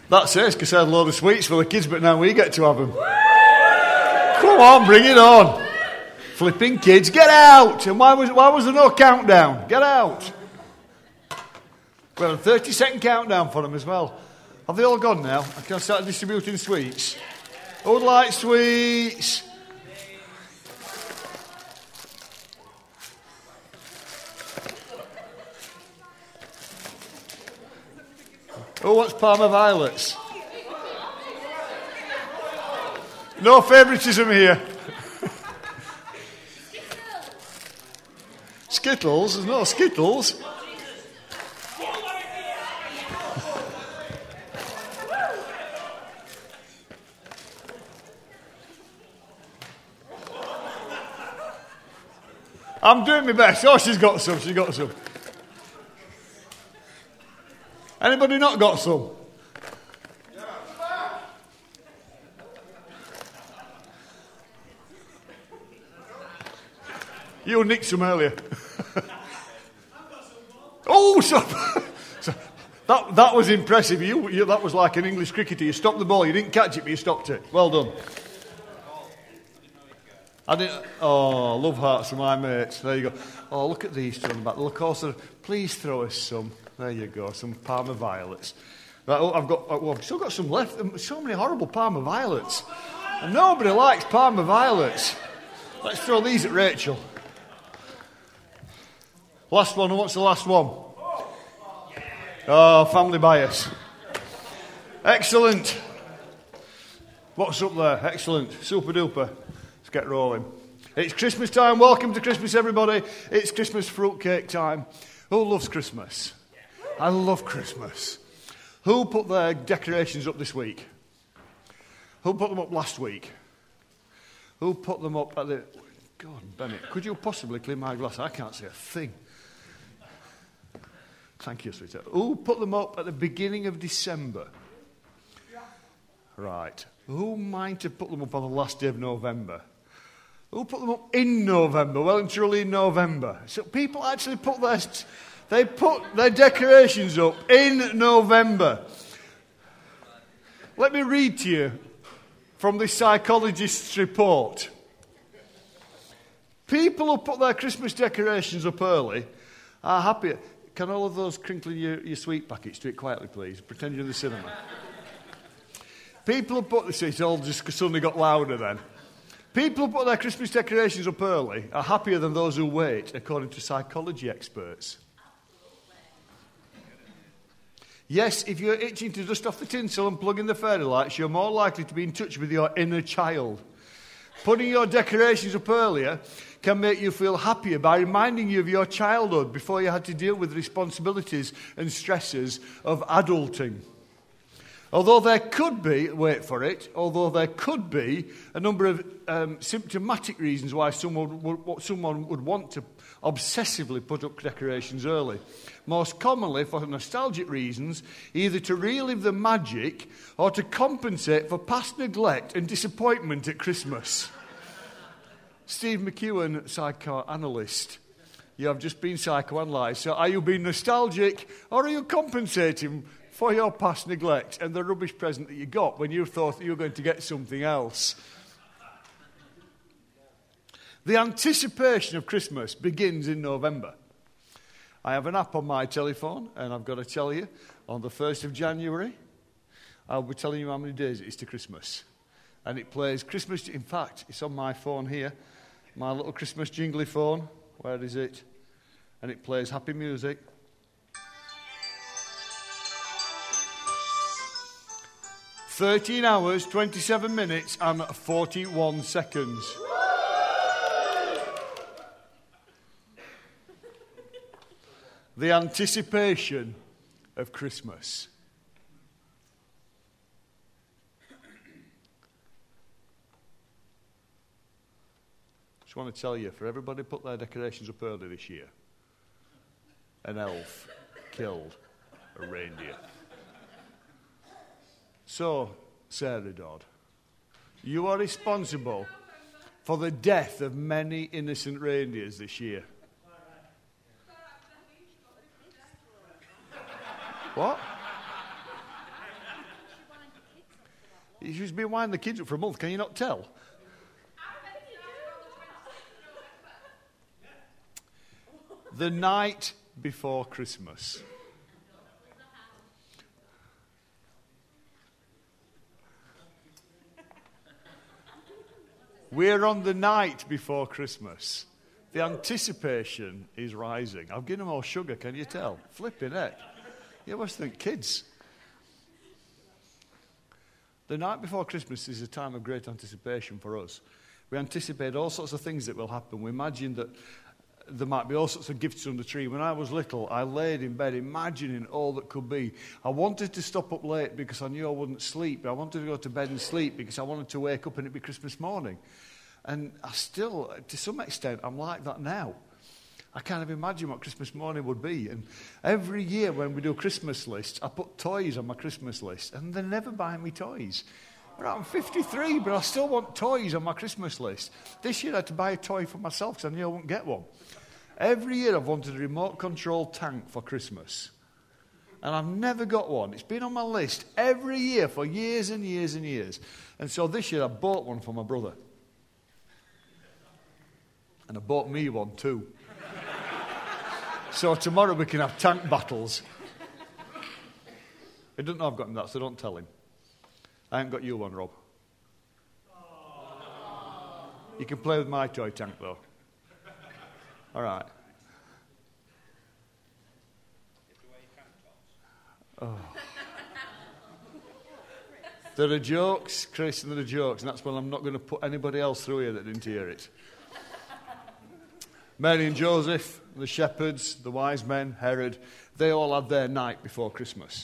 That's it, because I had a load of sweets for the kids, but now we get to have them. Come on, bring it on. Flipping kids, get out! And why was there no countdown? Get out! We have a 30-second countdown for them as well. Have they all gone now? I can start distributing sweets. Who would like sweets? Who wants Parma Violets? No favouritism here. Skittles? There's no Skittles. I'm doing my best. Oh, she's got some. Anybody not got some? You nicked some earlier. Oh, so that was impressive. You that was like an English cricketer. You stopped the ball. You didn't catch it, but you stopped it. Well done. I didn't. Oh, love hearts for my mates. There you go. Oh, look at these two on the back. Look, also, please throw us some. There you go, some Parma Violets. Right, I've still got some left. So many horrible Parma Violets. And nobody likes Parma Violets. Let's throw these at Rachel. Last one. Who wants the last one? Oh, family bias. Excellent. What's up there? Excellent. Super duper. Let's get rolling. It's Christmas time. Welcome to Christmas, everybody. It's Christmas fruitcake time. Who loves Christmas? I love Christmas. Who put their decorations up this week? Who put them up last week? Who put them up at the... God, Bennett, could you possibly clean my glass? I can't see a thing. Thank you, sweetheart. Who put them up at the beginning of December? Right. Who might have put them up on the last day of November? Who put them up in November? Well and truly in November. So people actually put their decorations up in November. Let me read to you from the psychologist's report. People who put their Christmas decorations up early are happier. Can all of those crinkling your sweet packets? Do it quietly, please. Pretend you're in the cinema. People who put this, it's all just suddenly got louder then. People who put their Christmas decorations up early are happier than those who wait, according to psychology experts. Yes, if you're itching to dust off the tinsel and plug in the fairy lights, you're more likely to be in touch with your inner child. Putting your decorations up earlier can make you feel happier by reminding you of your childhood before you had to deal with the responsibilities and stresses of adulting. Although there could be a number of symptomatic reasons why someone would want to obsessively put up decorations early. Most commonly for nostalgic reasons, either to relive the magic or to compensate for past neglect and disappointment at Christmas. Steve McEwen, psychoanalyst. You have just been psychoanalysed. So are you being nostalgic or are you compensating for your past neglect and the rubbish present that you got when you thought that you were going to get something else? The anticipation of Christmas begins in November. I have an app on my telephone, and I've got to tell you, on the 1st of January, I'll be telling you how many days it is to Christmas. And it plays Christmas. In fact, it's on my phone here, my little Christmas jingly phone. Where is it? And it plays happy music. 13 hours, 27 minutes and 41 seconds. The anticipation of Christmas. Just want to tell you, for everybody put their decorations up early this year, an elf killed a reindeer. So, Sarah Dodd, you are responsible for the death of many innocent reindeers this year. What? She's been winding the kids up for a month. Can you not tell? The night before Christmas. We're on the night before Christmas. The anticipation is rising. I've given them all sugar, can you tell? Flipping heck. You must think kids. The night before Christmas is a time of great anticipation for us. We anticipate all sorts of things that will happen. We imagine that there might be all sorts of gifts on the tree. When I was little, I laid in bed imagining all that could be. I wanted to stop up late because I knew I wouldn't sleep. I wanted to go to bed and sleep because I wanted to wake up and it'd be Christmas morning. And I still, to some extent, I'm like that now. I kind of imagine what Christmas morning would be. And every year when we do Christmas lists, I put toys on my Christmas list. And they never buy me toys. I'm 53, but I still want toys on my Christmas list. This year I had to buy a toy for myself because I knew I wouldn't get one. Every year I've wanted a remote-controlled tank for Christmas. And I've never got one. It's been on my list every year for years and years and years. And so this year I bought one for my brother. And I bought me one too. So tomorrow we can have tank battles. He doesn't know I've got him that, so don't tell him. I haven't got you one, Rob. You can play with my toy tank, though. All right. Oh. There are jokes, Chris, and there are jokes, and that's when I'm not going to put anybody else through here that didn't hear it. Mary and Joseph, the shepherds, the wise men, Herod, they all had their night before Christmas.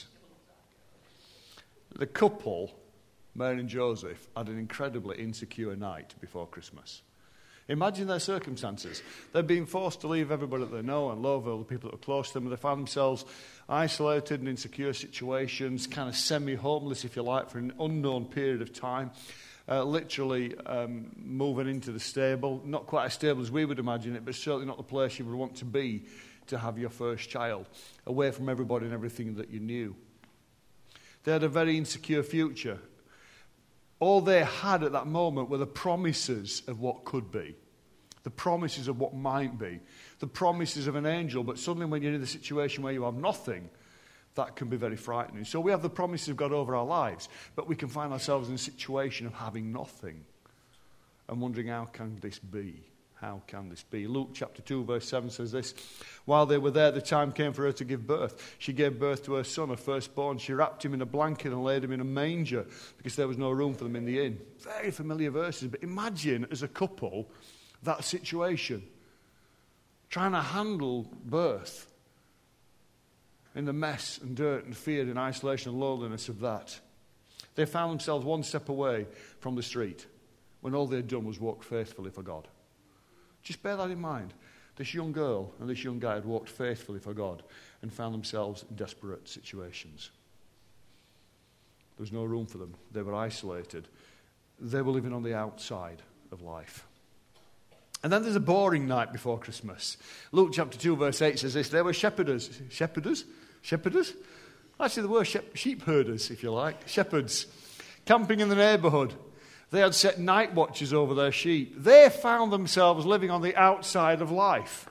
The couple, Mary and Joseph, had an incredibly insecure night before Christmas. Imagine their circumstances. They've been forced to leave everybody that they know and love, all the people that are close to them, and they find themselves isolated in insecure situations, kind of semi-homeless, if you like, for an unknown period of time, literally moving into the stable. Not quite as stable as we would imagine it, but certainly not the place you would want to be to have your first child, away from everybody and everything that you knew. They had a very insecure future. All they had at that moment were the promises of what could be, the promises of what might be, the promises of an angel. But suddenly when you're in the situation where you have nothing, that can be very frightening. So we have the promises of God over our lives, but we can find ourselves in a situation of having nothing and wondering, how can this be? How can this be? Luke chapter 2 verse 7 says this: while they were there, the time came for her to give birth. She gave birth to her son, her firstborn. She wrapped him in a blanket and laid him in a manger because there was no room for them in the inn. Very familiar verses, but imagine as a couple that situation. Trying to handle birth in the mess and dirt and fear and isolation and loneliness of that. They found themselves one step away from the street when all they'd done was walk faithfully for God. Just bear that in mind. This young girl and this young guy had walked faithfully for God and found themselves in desperate situations. There was no room for them. They were isolated. They were living on the outside of life. And then there's a boring night before Christmas. Luke chapter 2 verse 8 says this: there were shepherders. Shepherders? Actually, they were sheep herders, if you like. Shepherds. Camping in the neighbourhood. They had set night watches over their sheep. They found themselves living on the outside of life.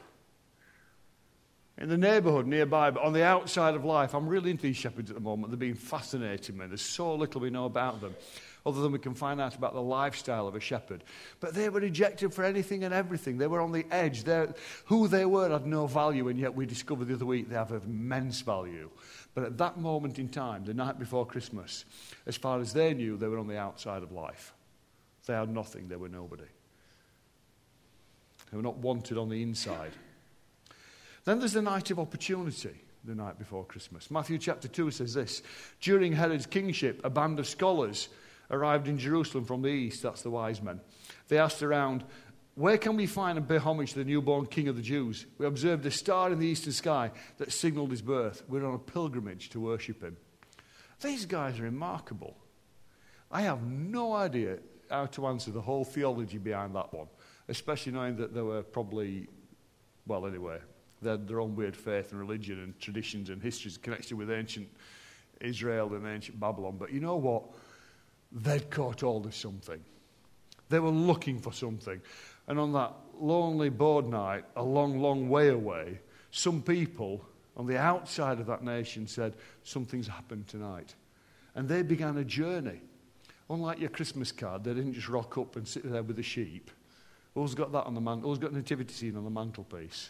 In the neighbourhood nearby, but on the outside of life. I'm really into these shepherds at the moment. They're being fascinating me. There's so little we know about them, other than we can find out about the lifestyle of a shepherd. But they were rejected for anything and everything. They were on the edge. Who they were had no value, and yet we discovered the other week they have immense value. But at that moment in time, the night before Christmas, as far as they knew, they were on the outside of life. They had nothing. They were nobody. They were not wanted on the inside. Then there's the night of opportunity, the night before Christmas. Matthew chapter 2 says this: during Herod's kingship, a band of scholars arrived in Jerusalem from the east. That's the wise men. They asked around, where can we find and pay homage to the newborn king of the Jews? We observed a star in the eastern sky that signaled his birth. We're on a pilgrimage to worship him. These guys are remarkable. I have no idea how to answer the whole theology behind that one, especially knowing that there were probably, well, anyway, they had their own weird faith and religion and traditions and histories connected with ancient Israel and ancient Babylon. But you know what? they'd caught hold of something. They were looking for something. And on that lonely board night, a long, long way away, some people on the outside of that nation said, something's happened tonight. And they began a journey. Unlike your Christmas card, they didn't just rock up and sit there with the sheep. Who's got that on the mantle? Who's got a nativity scene on the mantelpiece?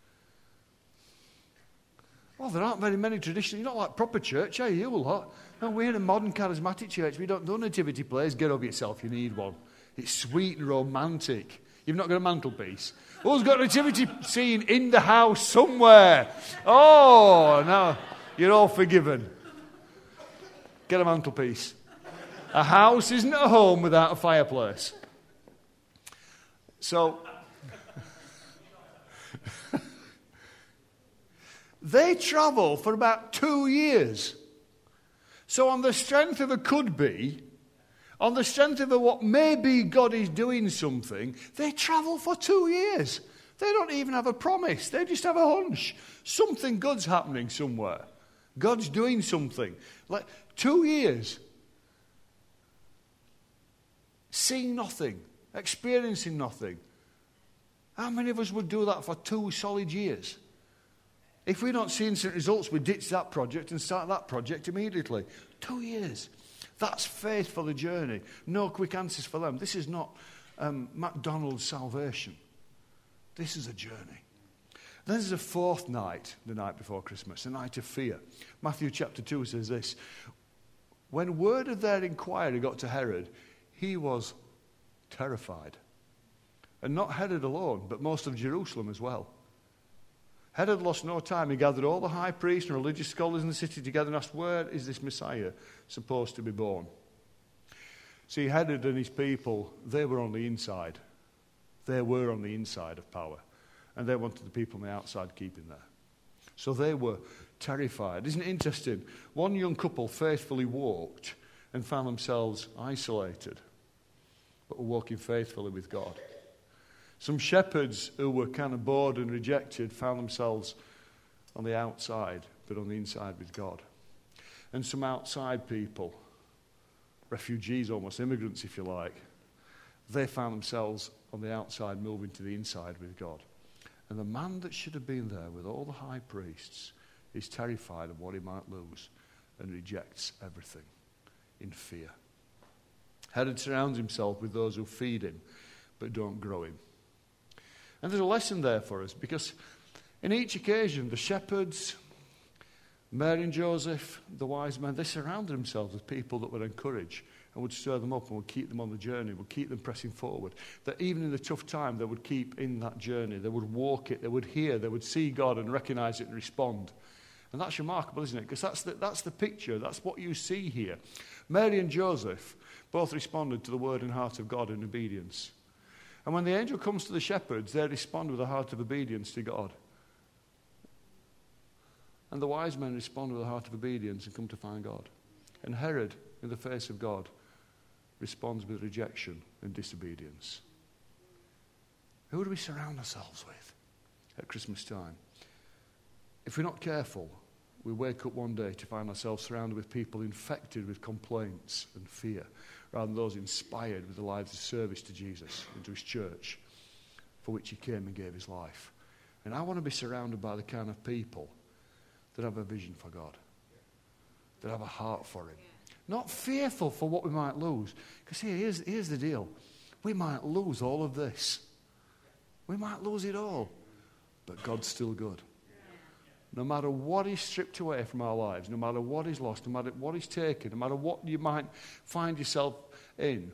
Well, there aren't very many traditional. You're not like proper church, are you, a lot? No, we're in a modern charismatic church. We don't do nativity plays. Get over yourself, you need one. It's sweet and romantic. You've not got a mantelpiece. Who's got a nativity scene in the house somewhere? Oh, no. You're all forgiven. Get a mantelpiece. A house isn't a home without a fireplace. So, they travel for about 2 years. So on the strength of a could be, on the strength of a what may be God is doing something, they travel for 2 years. They don't even have a promise. They just have a hunch. Something good's happening somewhere. God's doing something. Like 2 years. Seeing nothing. Experiencing nothing. How many of us would do that for 2 solid years? If we don't see instant results, we ditch that project and start that project immediately. 2 years. That's faith for the journey. No quick answers for them. This is not McDonald's salvation. This is a journey. Then there's a fourth night, the night before Christmas, a night of fear. Matthew chapter 2 says this. When word of their inquiry got to Herod, he was terrified. And not Herod alone, but most of Jerusalem as well. Herod lost no time. He gathered all the high priests and religious scholars in the city together and asked, where is this Messiah supposed to be born? See, Herod and his people, they were on the inside. They were on the inside of power. And they wanted the people on the outside keeping there. So they were terrified. Isn't it interesting? One young couple faithfully walked and found themselves isolated, but were walking faithfully with God. Some shepherds who were kind of bored and rejected found themselves on the outside, but on the inside with God. And some outside people, refugees almost, immigrants if you like, they found themselves on the outside moving to the inside with God. And the man that should have been there with all the high priests is terrified of what he might lose and rejects everything in fear. Herod surrounds himself with those who feed him but don't grow him. And there's a lesson there for us, because in each occasion, the shepherds, Mary and Joseph, the wise men, they surrounded themselves with people that would encourage and would stir them up and would keep them on the journey, would keep them pressing forward. That even in the tough time, they would keep in that journey. They would walk it, they would hear, they would see God and recognize it and respond. And that's remarkable, isn't it? Because that's the picture, that's what you see here. Mary and Joseph both responded to the word and heart of God in obedience. And when the angel comes to the shepherds, they respond with a heart of obedience to God. And the wise men respond with a heart of obedience and come to find God. And Herod, in the face of God, responds with rejection and disobedience. Who do we surround ourselves with at Christmas time? If we're not careful, we wake up one day to find ourselves surrounded with people infected with complaints and fear, rather than those inspired with the lives of service to Jesus and to his church, for which he came and gave his life. And I want to be surrounded by the kind of people that have a vision for God, that have a heart for him. Not fearful for what we might lose. Because here's the deal. We might lose all of this. We might lose it all. But God's still good. No matter what is stripped away from our lives, no matter what is lost, no matter what is taken, no matter what you might find yourself in,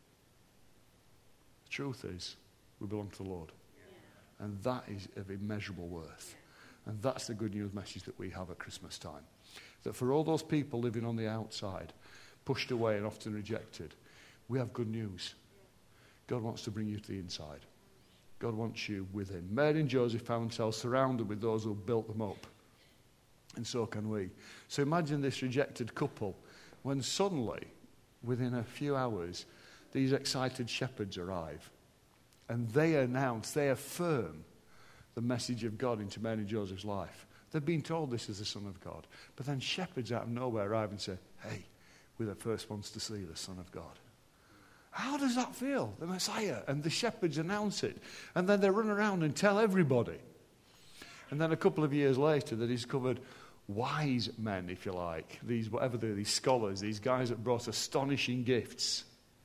the truth is, we belong to the Lord. And that is of immeasurable worth. And that's the good news message that we have at Christmas time. That for all those people living on the outside, pushed away and often rejected, we have good news. God wants to bring you to the inside. God wants you with him. Mary and Joseph found themselves surrounded with those who built them up. And so can we. So imagine this rejected couple when suddenly, within a few hours, these excited shepherds arrive. And they announce, they affirm the message of God into Mary and Joseph's life. They've been told this is the Son of God. But then shepherds out of nowhere arrive and say, hey, we're the first ones to see the Son of God. How does that feel? The Messiah. And the shepherds announce it. And then they run around and tell everybody. And then a couple of years later, they discovered wise men, if you like. These, whatever they're, these scholars, these guys that brought astonishing gifts.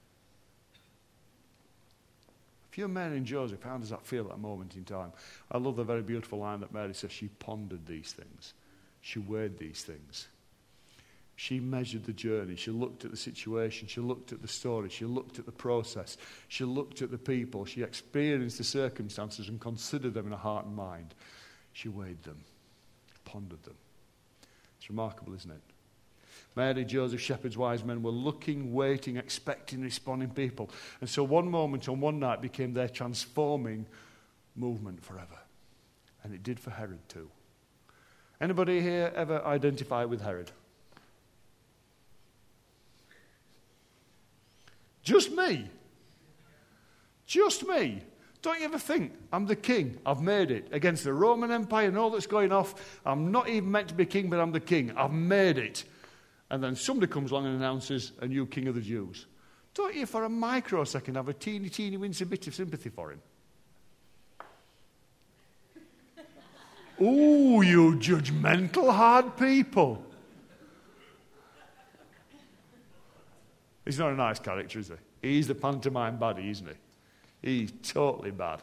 If you're Mary and Joseph, how does that feel at that moment in time? I love the very beautiful line that Mary says. She pondered these things. She weighed these things. She measured the journey. She looked at the situation. She looked at the story. She looked at the process. She looked at the people. She experienced the circumstances and considered them in her heart and mind. She weighed them, pondered them. It's remarkable, isn't it? Mary, Joseph, shepherds, wise men were looking, waiting, expecting, responding people. And so one moment on one night became their transforming movement forever. And it did for Herod too. Anybody here ever identify with Herod? Just me. Just me. Don't you ever think, I'm the king, I've made it, against the Roman Empire and all that's going off. I'm not even meant to be king, but I'm the king. I've made it. And then somebody comes along and announces a new king of the Jews. Don't you for a microsecond have a teeny wincy bit of sympathy for him? Ooh, you judgmental, hard people. He's not a nice character, is he? He's the pantomime baddie, isn't he? He's totally bad.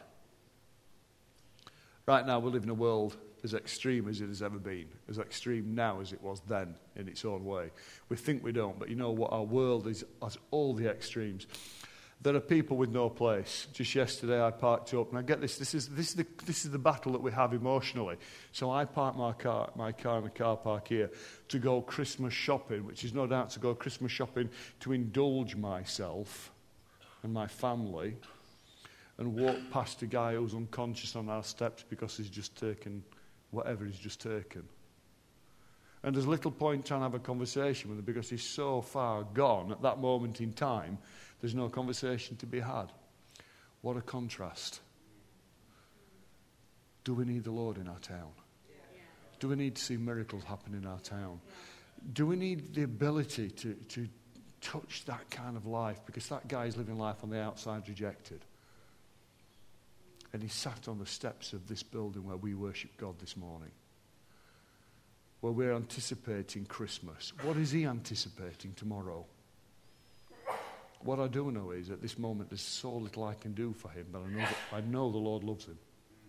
Right now, we live in a world as extreme as it has ever been, as extreme now as it was then in its own way. We think we don't, but you know what? Our world has all the extremes. There are people with no place. Just yesterday, I parked up, and I get this. This is the battle that we have emotionally. So I parked my car in the car park here to go Christmas shopping, which is no doubt to go Christmas shopping to indulge myself and my family, and walk past a guy who's unconscious on our steps because he's just taken whatever he's just taken. And there's little point trying to have a conversation with him because he's so far gone at that moment in time. There's no conversation to be had. What a contrast. Do we need the Lord in our town? Do we need to see miracles happen in our town? Do we need the ability to touch that kind of life? Because that guy is living life on the outside rejected. And he sat on the steps of this building where we worship God this morning. Where we're anticipating Christmas. What is he anticipating tomorrow? What I do know is at this moment there's so little I can do for him, but I know the Lord loves him.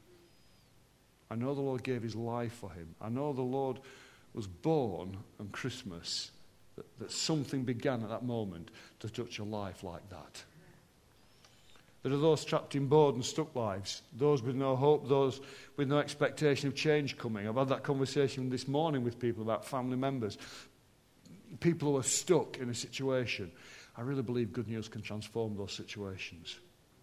I know the Lord gave his life for him. I know the Lord was born on Christmas, that something began at that moment to touch a life like that. There are those trapped in bored and stuck lives, those with no hope, those with no expectation of change coming. I've had that conversation this morning with people about family members, people who are stuck in a situation. I really believe good news can transform those situations.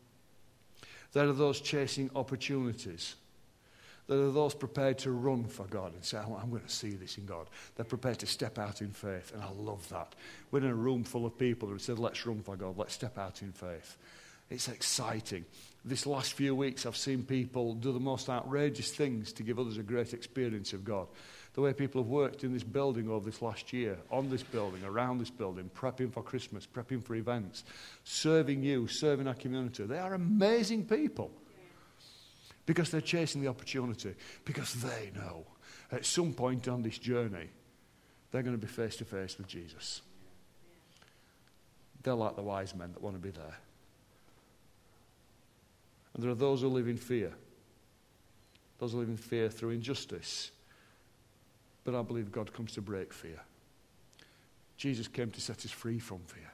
There are those chasing opportunities. There are those prepared to run for God and say, I'm going to see this in God. They're prepared to step out in faith, and I love that. We're in a room full of people who said, let's run for God, let's step out in faith. It's exciting. This last few weeks, I've seen people do the most outrageous things to give others a great experience of God. The way people have worked in this building over this last year, on this building, around this building, prepping for Christmas, prepping for events, serving you, serving our community. They are amazing people because they're chasing the opportunity, because they know at some point on this journey they're going to be face to face with Jesus. They're like the wise men that want to be there. And there are those who live in fear. Those who live in fear through injustice. But I believe God comes to break fear. Jesus came to set us free from fear.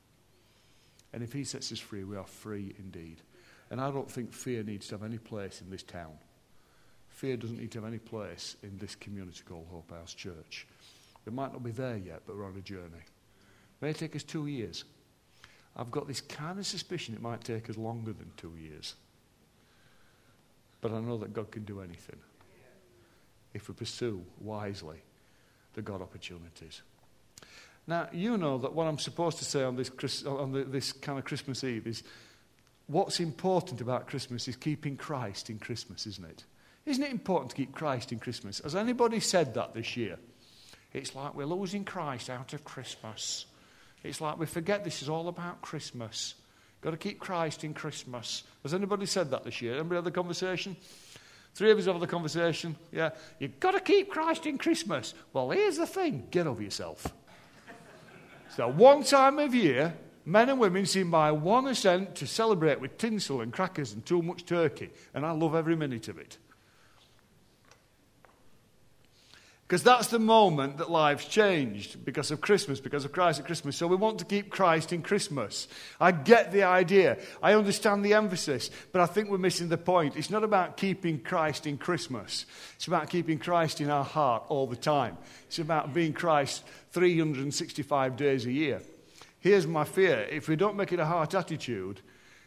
And if he sets us free, we are free indeed. And I don't think fear needs to have any place in this town. Fear doesn't need to have any place in this community called Hope House Church. We might not be there yet, but we're on a journey. It may take us 2 years. I've got this kind of suspicion it might take us longer than 2 years. But I know that God can do anything if we pursue wisely the God opportunities. Now, you know that what I'm supposed to say on this kind of Christmas Eve is what's important about Christmas is keeping Christ in Christmas, isn't it? Isn't it important to keep Christ in Christmas? Has anybody said that this year? It's like we're losing Christ out of Christmas. It's like we forget this is all about Christmas. Got to keep Christ in Christmas. Has anybody said that this year? Anybody had the conversation? 3 of us have the conversation. Yeah, you've got to keep Christ in Christmas. Well, here's the thing. Get over yourself. So one time of year, men and women seem by one assent to celebrate with tinsel and crackers and too much turkey. And I love every minute of it. Because that's the moment that life's changed because of Christmas, because of Christ at Christmas. So we want to keep Christ in Christmas. I get the idea. I understand the emphasis. But I think we're missing the point. It's not about keeping Christ in Christmas. It's about keeping Christ in our heart all the time. It's about being Christ 365 days a year. Here's my fear. If we don't make it a heart attitude,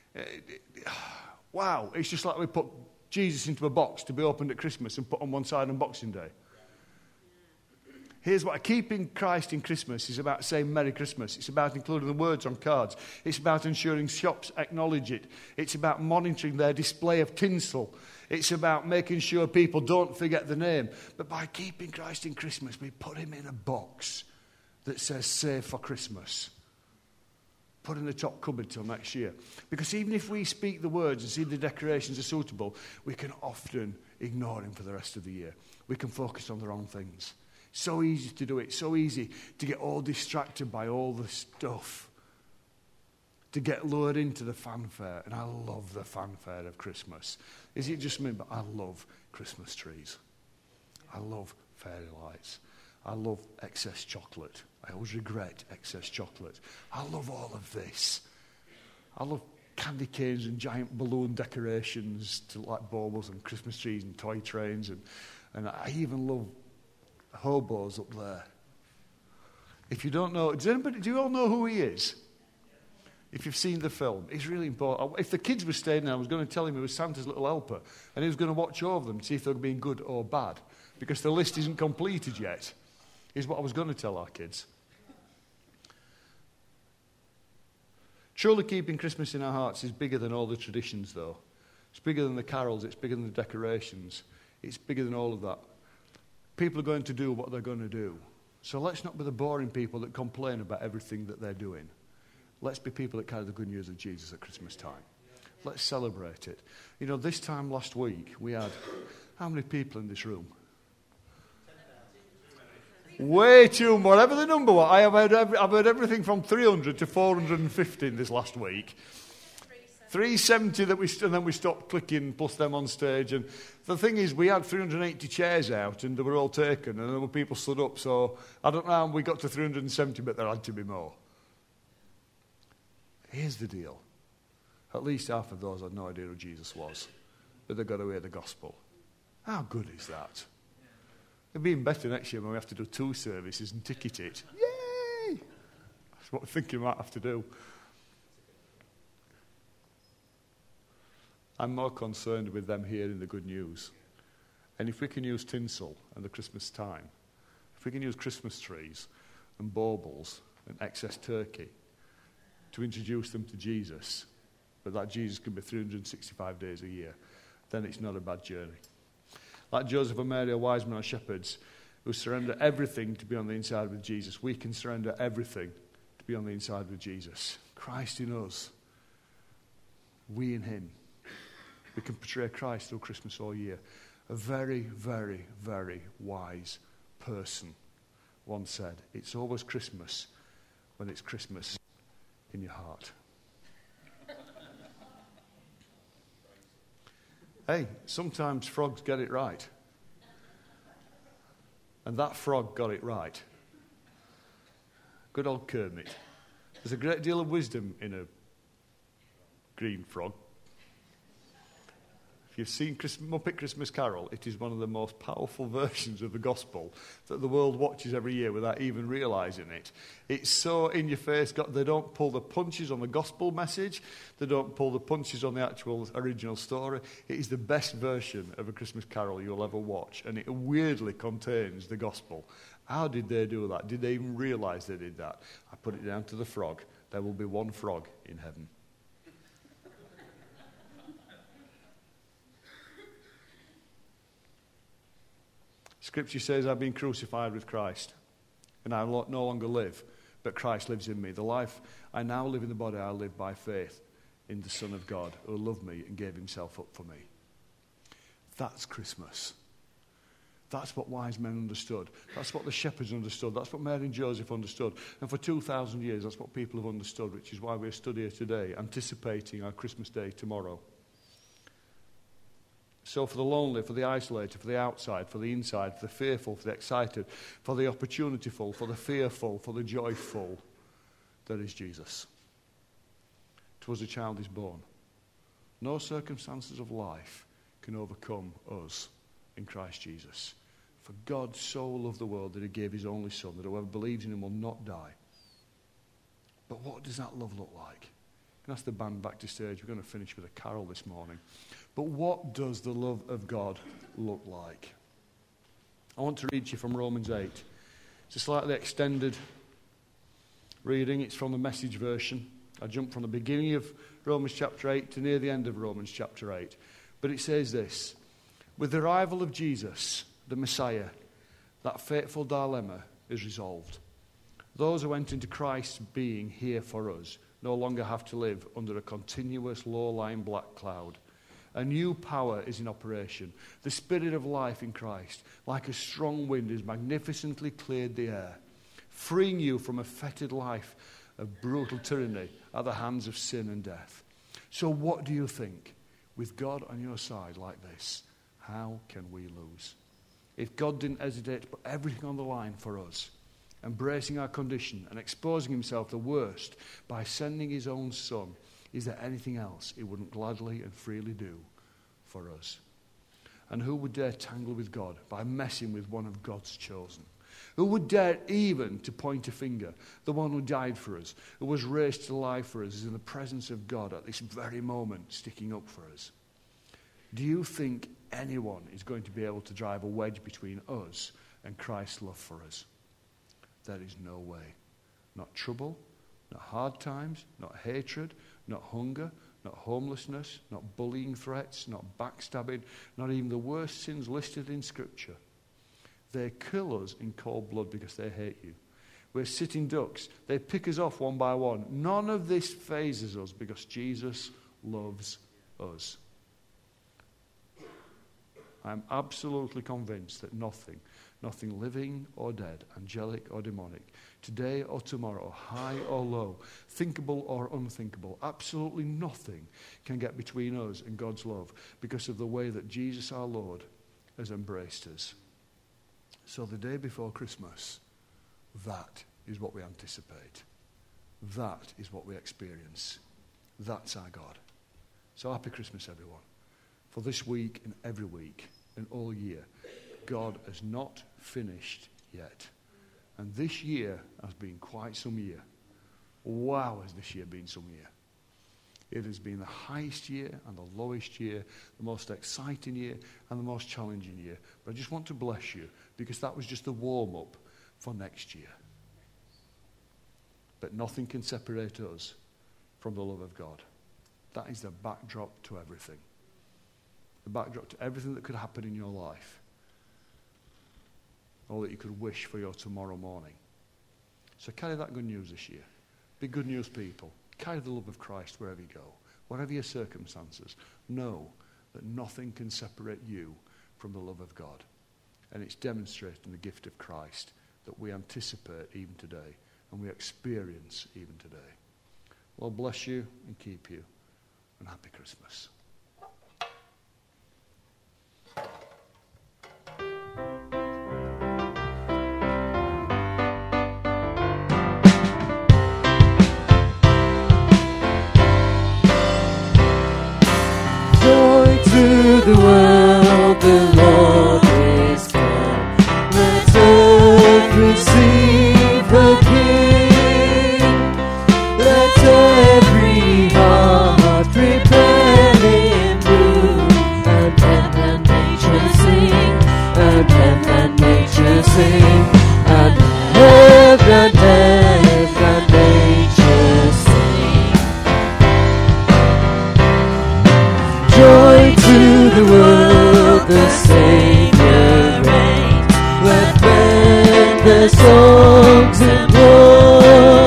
wow, it's just like we put Jesus into a box to be opened at Christmas and put on one side on Boxing Day. Here's what keeping Christ in Christmas is about saying Merry Christmas. It's about including the words on cards. It's about ensuring shops acknowledge it. It's about monitoring their display of tinsel. It's about making sure people don't forget the name. But by keeping Christ in Christmas, we put him in a box that says Save for Christmas. Put in the top cupboard till next year. Because even if we speak the words and see the decorations are suitable, we can often ignore him for the rest of the year. We can focus on the wrong things. So easy to do it, so easy to get all distracted by all the stuff, to get lured into the fanfare. And I love the fanfare of Christmas. Is it just me? But I love Christmas trees. I love fairy lights. I love excess chocolate. I always regret excess chocolate. I love all of this. I love candy canes and giant balloon decorations to like baubles and Christmas trees and toy trains. And I even love hobos up there. If you don't know, do you all know who he is? If you've seen the film, it's really important. If the kids were staying there, I was going to tell him he was Santa's little helper, and he was going to watch over them to see if they were being good or bad, because the list isn't completed yet, is what I was going to tell our kids. Truly keeping Christmas in our hearts is bigger than all the traditions, though. It's bigger than the carols, it's bigger than the decorations, it's bigger than all of that. People are going to do what they're going to do. So let's not be the boring people that complain about everything that they're doing. Let's be people that carry the good news of Jesus at Christmas time. Let's celebrate it. You know, this time last week, we had how many people in this room? Way too more. Whatever the number was, I've heard everything from 300 to 450 in this last week. 370 and then we stopped clicking, plus them on stage. And the thing is, we had 380 chairs out, and they were all taken, and there were people stood up. So I don't know how we got to 370, but there had to be more. Here's the deal. At least half of those had no idea who Jesus was, but they got to hear the gospel. How good is that? It'll be even better next year when we have to do 2 services and ticket it. Yay! That's what I think you might have to do. I'm more concerned with them hearing the good news. And if we can use tinsel and the Christmas time, if we can use Christmas trees and baubles and excess turkey to introduce them to Jesus, but that Jesus can be 365 days a year, then it's not a bad journey. Like Joseph and Mary are wise men or shepherds who surrender everything to be on the inside with Jesus. We can surrender everything to be on the inside with Jesus. Christ in us. We in him. We can portray Christ through Christmas all year. A very, very, very wise person once said, it's always Christmas when it's Christmas in your heart. Hey, sometimes frogs get it right. And that frog got it right. Good old Kermit. There's a great deal of wisdom in a green frog. If you've seen Muppet Christmas Carol, it is one of the most powerful versions of the gospel that the world watches every year without even realising it. It's so in your face. They don't pull the punches on the gospel message. They don't pull the punches on the actual original story. It is the best version of a Christmas Carol you'll ever watch, and it weirdly contains the gospel. How did they do that? Did they even realise they did that? I put it down to the frog. There will be one frog in heaven. Scripture says, I've been crucified with Christ, and I no longer live, but Christ lives in me. The life I now live in the body, I live by faith in the Son of God who loved me and gave himself up for me. That's Christmas. That's what wise men understood. That's what the shepherds understood. That's what Mary and Joseph understood. And for 2,000 years, that's what people have understood, which is why we're stood here today, anticipating our Christmas day tomorrow. So for the lonely, for the isolated, for the outside, for the inside, for the fearful, for the excited, for the opportunityful, for the fearful, for the joyful, there is Jesus. 'Twas a child is born. No circumstances of life can overcome us in Christ Jesus. For God so loved the world that he gave his only Son, that whoever believes in him will not die. But what does that love look like? You can ask the band back to stage. We're going to finish with a carol this morning. But what does the love of God look like? I want to read to you from Romans 8. It's a slightly extended reading. It's from the Message version. I jumped from the beginning of Romans chapter 8 to near the end of Romans chapter 8. But it says this: with the arrival of Jesus, the Messiah, that fateful dilemma is resolved. Those who went into Christ's being here for us no longer have to live under a continuous low-lying black cloud. A new power is in operation. The spirit of life in Christ, like a strong wind, has magnificently cleared the air, freeing you from a fettered life of brutal tyranny at the hands of sin and death. So what do you think? With God on your side like this, how can we lose? If God didn't hesitate to put everything on the line for us, embracing our condition and exposing himself the worst by sending his own Son, is there anything else he wouldn't gladly and freely do for us? And who would dare tangle with God by messing with one of God's chosen? Who would dare even to point a finger? The one who died for us, who was raised to life for us, is in the presence of God at this very moment, sticking up for us. Do you think anyone is going to be able to drive a wedge between us and Christ's love for us? There is no way. Not trouble, not hard times, not hatred, not hunger, not homelessness, not bullying threats, not backstabbing, not even the worst sins listed in Scripture. They kill us in cold blood because they hate you. We're sitting ducks. They pick us off one by one. None of this phases us because Jesus loves us. I'm absolutely convinced that nothing living or dead, angelic or demonic, today or tomorrow, high or low, thinkable or unthinkable, absolutely nothing can get between us and God's love because of the way that Jesus our Lord has embraced us. So the day before Christmas, that is what we anticipate. That is what we experience. That's our God. So happy Christmas, everyone. For this week and every week and all year, God has not finished yet. And this year has been quite some year. Wow, has this year been some year. It has been the highest year and the lowest year, the most exciting year and the most challenging year. But I just want to bless you because that was just the warm-up for next year. But nothing can separate us from the love of God. That is the backdrop to everything. The backdrop to everything that could happen in your life. All that you could wish for your tomorrow morning. So carry that good news this year. Be good news people. Carry the love of Christ wherever you go. Whatever your circumstances, know that nothing can separate you from the love of God. And it's demonstrated in the gift of Christ that we anticipate even today and we experience even today. Lord bless you and keep you. And happy Christmas. To the world the Lord is come. Let earth receive the King. Let every heart prepare Him room. And heaven and nature sing. And heaven and nature sing. And heaven and nature sing. Joy to the world, the Savior reigns. Let men their songs employ.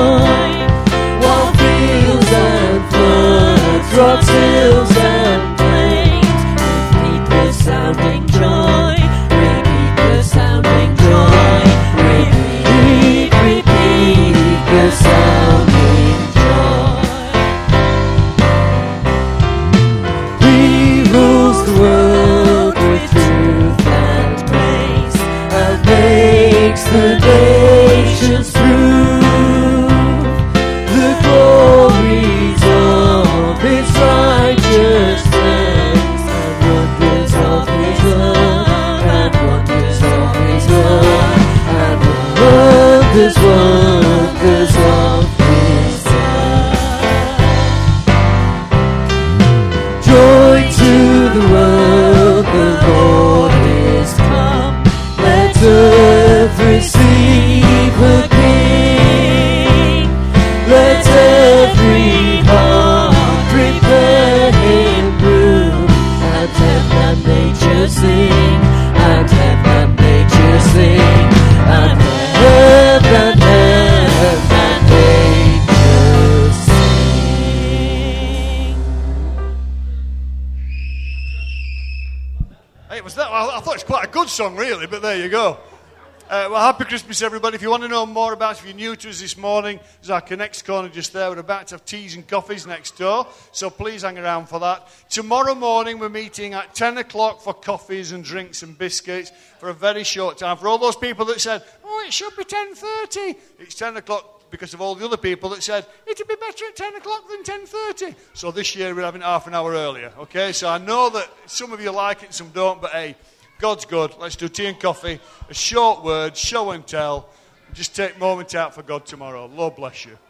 I thought it's quite a good song, really, but there you go. Well, happy Christmas, everybody. If you want to know more about it, if you're new to us this morning, there's our Connects corner just there. We're about to have teas and coffees next door, so please hang around for that. Tomorrow morning, we're meeting at 10 o'clock for coffees and drinks and biscuits for a very short time. For all those people that said, oh, it should be 10:30, it's 10 o'clock because of all the other people that said, it'd be better at 10 o'clock than 10:30. So this year, we're having half an hour earlier, okay? So I know that some of you like it, some don't, but hey, God's good. Let's do tea and coffee, a short word, show and tell. Just take a moment out for God tomorrow. Lord bless you.